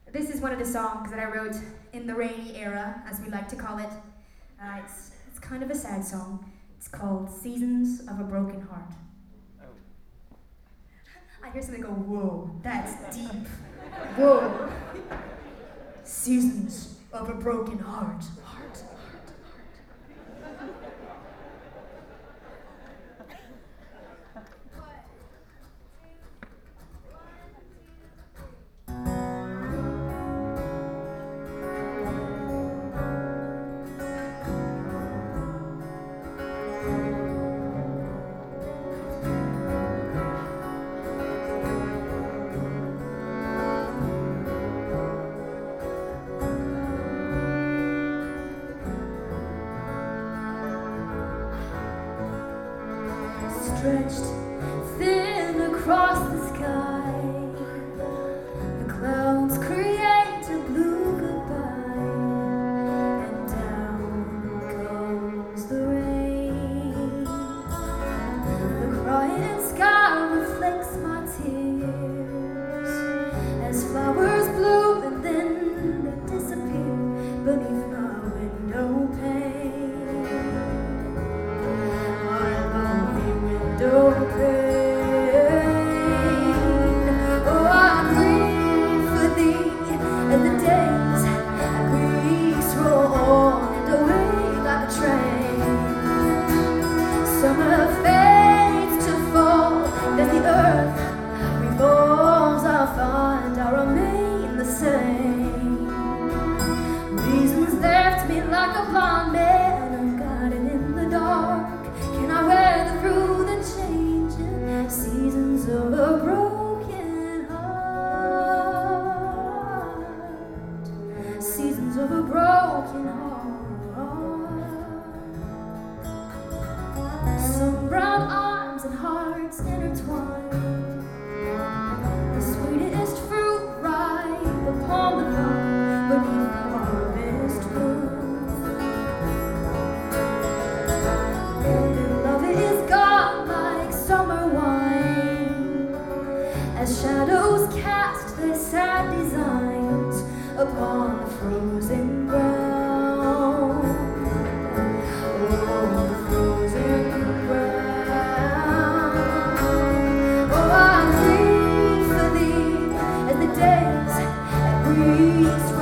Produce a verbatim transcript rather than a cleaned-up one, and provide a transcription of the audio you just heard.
This is one of the songs that I wrote in the rainy era, as we like to call it. Uh, it's, it's kind of a sad song. It's called Seasons of a Broken Heart. Oh. I hear something go, whoa, that's deep. Whoa. Seasons of a Broken Heart. Heart, heart, heart. Stretched thin across the sky, the clouds create a blue goodbye, and down comes the rain. The crying sky reflects my tears as flowers bloom and then they disappear beneath my window pane. No pain. Oh, I grieve for thee, and the days and weeks roll on and away like a train. Summer fades to fall, as the earth revolves. I find I remain the same. Reasons left me like a blind man, unguided in the dark. Can I weather through changing seasons of a broken heart? Seasons of a broken heart. Some brown arms and hearts intertwined. The sweetest fruit ripe upon the vine beneath the harvest moon. As shadows cast their sad designs upon the frozen ground. Oh, the frozen ground. Oh, I grieve for thee as the days and weeks